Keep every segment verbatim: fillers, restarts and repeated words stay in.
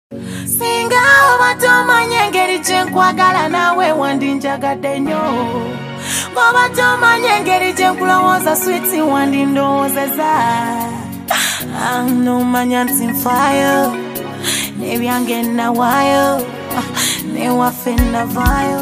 Singa obatomanye ngeri kyenkwagala nawe wandinjagadde nnyo. Obatomanye ngeri kyenkulowooza sweet wandindowoozeza. Nomanya nti nfaayo nebyange nawaayo newaffe navaayo.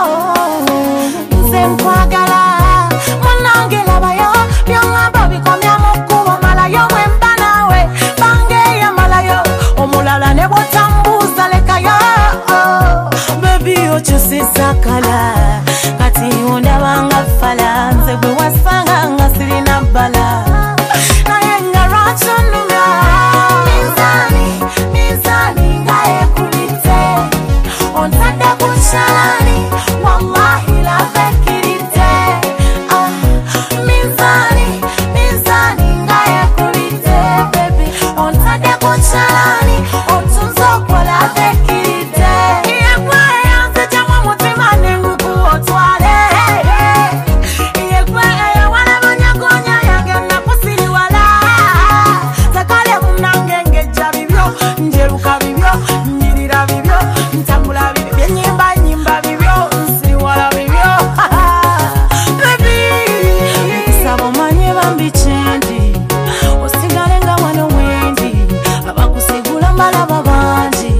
Nze nkwagala munange labayo byongamba bikomya mu kkubo malayo bwe mba naawe bange yamalayo omulala ne bw'otambuuza lekayo. Baby okyusizza kala kati ondabanga ffala nze gwe wasanga nga sirina bbala naye nga lwaki onnumya minzaani minzaani nga ekubite ontadde ku kyalaani wallahi lava ekkiridde. Minzaani minzaani nga ekubite baby ontadde ku kyalaani otunze okola lava ekkiridde. Yegwe yanze gyamu omutima n'enguku otwale yegwe eyawala banyagonya yange nakusiriwala zakale munange ngejja bibyo njeruka bibyo nyirira bibyo ntambula bibyo byenyimba nyimba bibyo nsiriwala bibyo. Baby nsaba omanye bambi kyendi osigale nga wano wendi abakusigula mbalaba bangi.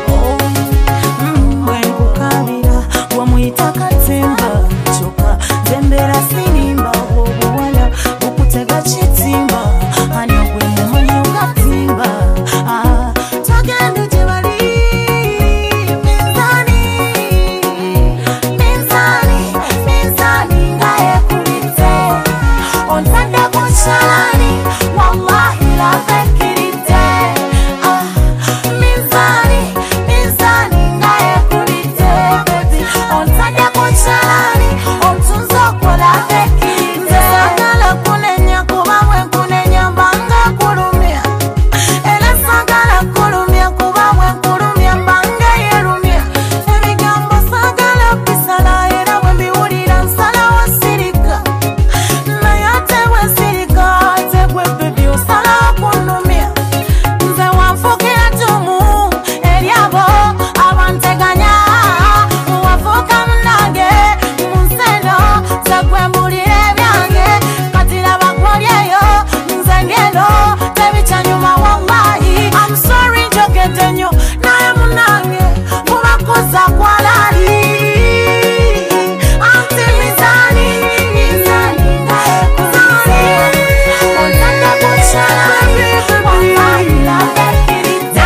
Bwenkukabira wamuyita katemba kyokka nze mbeera sinimba obuwala bukutega kitimba ani ogwe mumanyi ngatimba. Tagenda gye bali minzaani minzaani minzaani nga ekubite ontadde ku kyalaani wallahi lava ekkiridde. Minzaani minzaani nga ekubite baby ontadde ku kyalaani otunze okola lava ekkiridde. Nze saagala kunenya kuba bwe nkunenya mbanga kulumya era saagala kulumya kuba bwe nkulumya mbanga yerumya. Ebigambo saagala bisala era bwe mbiwulira nsalawo sirika naye ate bwe sirika ate gwe baby osalawo kunnumya. Nze wanfuukira ttumu eri abo abanteganya wafuuka munange mu nsi eno nze gwe mbulira ebyange kati laba gwolyeyo nze ngeno tebikyanyuma wallahi. I'm sorry njogedde nnyo naye munange kubakuza kwalaali. Anti minzaani minzaani nga ekubite ontadde ku kyalaani wallahi lava ekkiridde.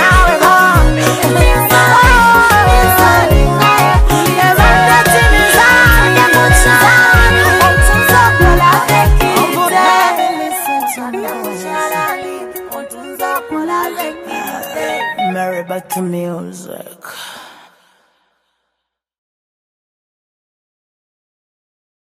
Minzaani nga ekubite minzaani ku kyalaani otunze okola lava ekkiridde. Otunze okola lava ekkiridde. Marry back to music.